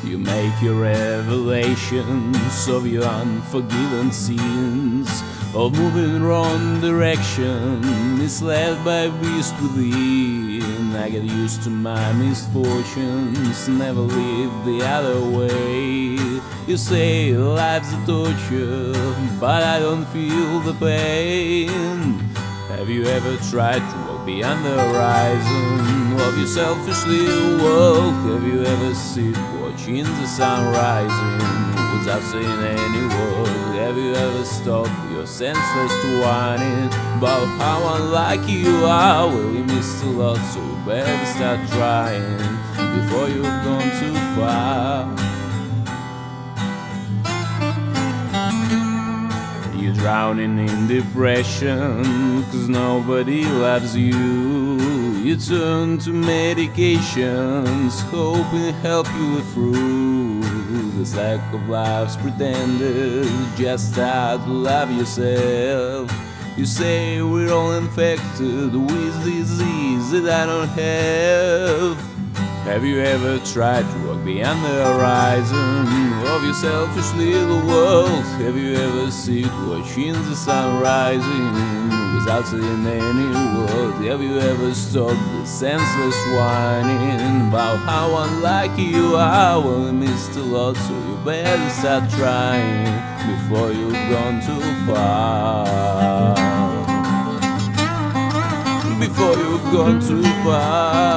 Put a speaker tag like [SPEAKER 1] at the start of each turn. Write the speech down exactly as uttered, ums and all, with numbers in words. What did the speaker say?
[SPEAKER 1] You make your revelations of your unforgiven sins, of moving wrong direction, misled by beast within. I get used to my misfortunes, never live the other way. You say life's a torture, but I don't feel the pain. Have you ever tried to walk beyond the horizon of your selfish little world? Have you ever seen watching the sun rising without saying any word? Have you ever stopped your senseless whining about how unlike you are? Well, you missed a lot, so you better start trying before you've gone too far. You're drowning in depression, cause nobody loves you. You turn to medications, hoping to help you through this lack of life's pretenders. Just start to love yourself. You say we're all infected with disease that I don't have. Have you ever tried to walk beyond the horizon of your selfish little world? Have you ever seen watching the sun rising without saying any word? Have you ever stopped the senseless whining about how unlike you are? Well, you missed a lot, so you better start trying before you've gone too far. Before you've gone too far.